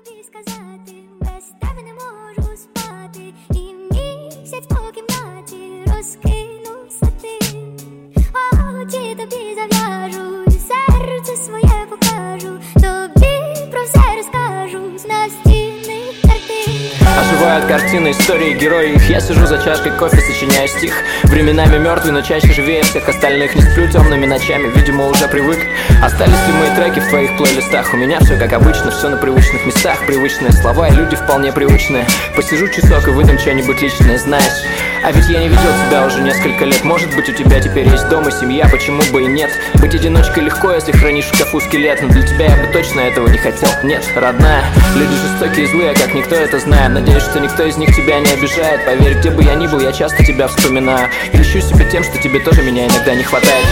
тобі сказати, без тебе не можу спати, і місяць по кімнаті розкинувся ти. Очі тобі зав'яжу, серце своє покажу, тобі про все розкажу, з настільних картин. Оживают картины, истории, герои их. Я сижу за чашкой кофе, сочиняю стих. Временами мертвый, но чаще живее всех остальных. Не сплю темными ночами, видимо уже привык. Остались ли мои треки в твоих плейлистах? У меня все как обычно, все на привычных местах. Привычные слова и люди вполне привычные. Посижу часок и выдам что-нибудь личное, знаешь. А ведь я не видел тебя уже несколько лет. Может быть, у тебя теперь есть дом и семья, почему бы и нет? Быть одиночкой легко, если хранишь в шкафу скелет. Но для тебя я бы точно этого не хотел. Нет, родная, люди жестокие и злые, как никто это знает. Надеюсь, что никто из них тебя не обижает. Поверь, где бы я ни был, я часто тебя вспоминаю. И льщу себя тем, что тебе тоже меня иногда не хватает.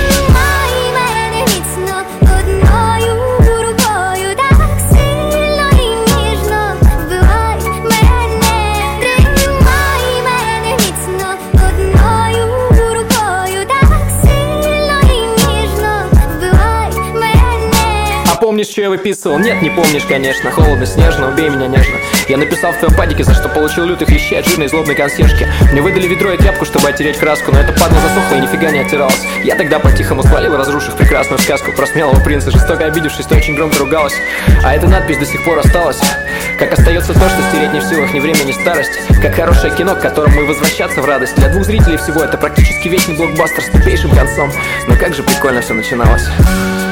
Помнишь, что я выписывал? Нет, не помнишь, конечно. Холодно, снежно, убей меня нежно. Я написал в твоем падике, за что получил лютых лещей от жирной злобной консьержки. Мне выдали ведро и тряпку, чтобы оттереть краску, но это падла засохла и нифига не оттиралась. Я тогда по-тихому свалил, разрушив прекрасную сказку про смелого принца. Жестоко обидевшись, то очень громко ругалась. А эта надпись до сих пор осталась. Как остается то, что стереть не в силах ни время, ни старость. Как хорошее кино, к которому и возвращаться в радость. Для двух зрителей всего это практически вечный блокбастер с тупейшим концом. Но как же прикольно все начиналось.